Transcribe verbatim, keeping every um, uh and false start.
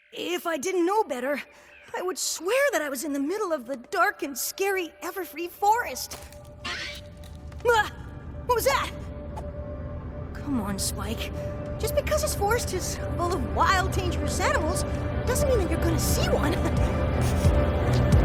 If I didn't know better, I would swear that I was in the middle of the dark and scary Everfree Forest. Ah, what was that? Come on, Spike. Just because this forest is full of wild, dangerous animals doesn't mean that you're gonna see one.